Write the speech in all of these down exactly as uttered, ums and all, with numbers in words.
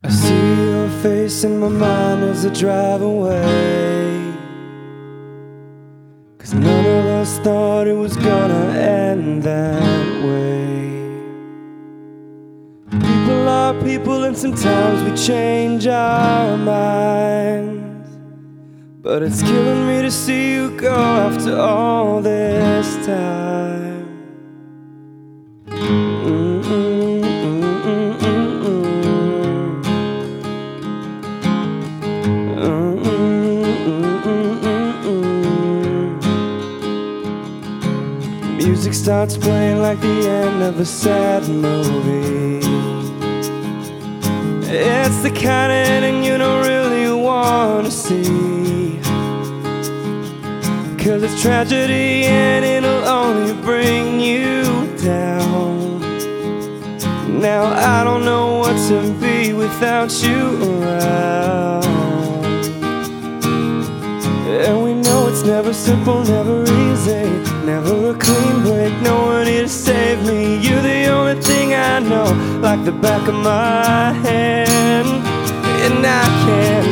I see your face in my mind as I drive away, 'cause none of us thought it was gonna end that way. People are people and sometimes we change our minds, but it's killing me to see you go after all this time. Music starts playing like the end of a sad movie. It's the kind of ending you don't really want to see, 'cause it's tragedy and it'll only bring you down. Now I don't know what to be without you around. And we know it's never simple, never easy, never a clean break, no one here to save me. You're the only thing I know, like the back of my hand. And I can't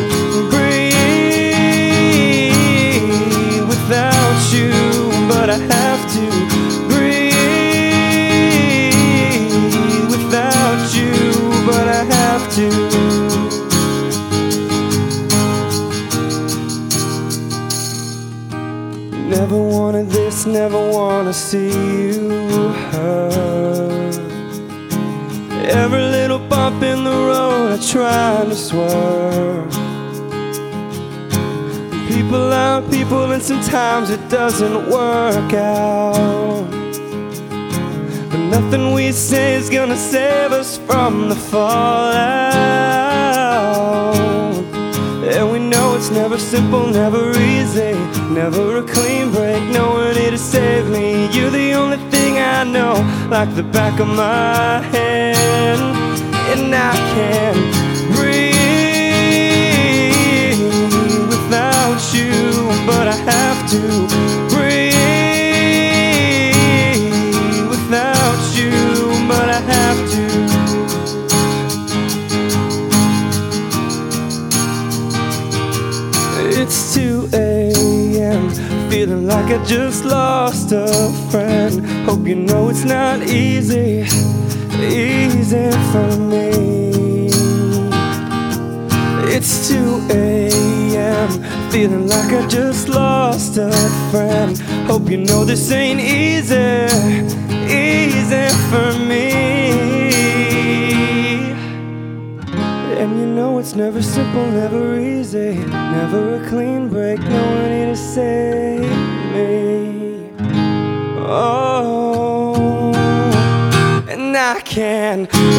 breathe without you, but I have to breathe without you, but I have to. Never wanted this, never wanna see you hurt. Every little bump in the road I try to swerve. People are people and sometimes it doesn't work out, but nothing we say is gonna save us from the fallout. And we know it's never simple, never easy, never a clean break, no one here to save me. You're the only thing I know, like the back of my hand. And I can't breathe without you, but I have to breathe without you, but I have to. It's two A M, feeling like I just lost a friend. Hope you know it's not easy, easy for me. It's two A M, feeling like I just lost a friend. Hope you know this ain't easy, easy for me. And you know it's never simple, never easy, never a clean break, no one here to save me. Oh, and I can't